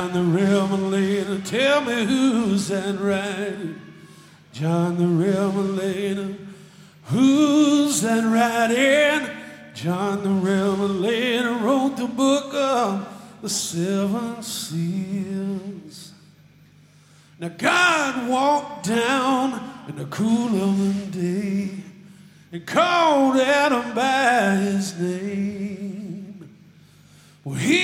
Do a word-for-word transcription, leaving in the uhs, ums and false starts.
John the Revelator, tell me who's that writing? John the Revelator, who's that writing? John the Revelator wrote the book of the seven seals. Now God walked down in the cool of the day and called Adam by his name. Well, he